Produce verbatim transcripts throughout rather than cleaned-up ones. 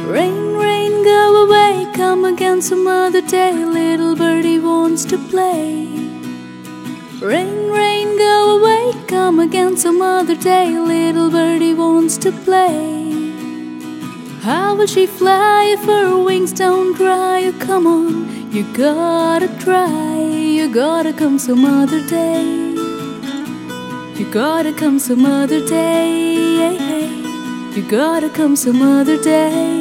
Rain, rain, go away, come again some other day. Little birdie wants to play. Rain, rain, go away, come again some other day. Little birdie wants to play. How will she fly if her wings don't cry? Oh, come on, you gotta try. You gotta come some other day. You gotta come some other day. You gotta come some other day.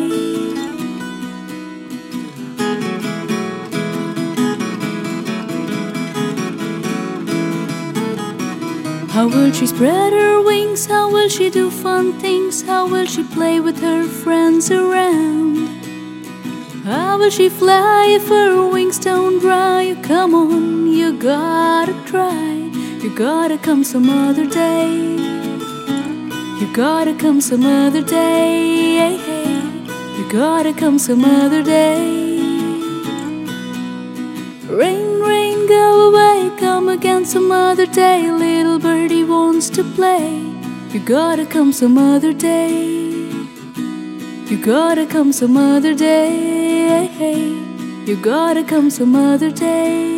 How will she spread her wings? How will she do fun things? How will she play with her friends around? How will she fly if her wings don't dry? Come on, you gotta try. You gotta come some other day. You gotta come some other day. You gotta come some other day. Rain, rain, go away, come again some other day. Little birdie wants to play. You gotta come some other day. You gotta come some other day. You gotta come some other day.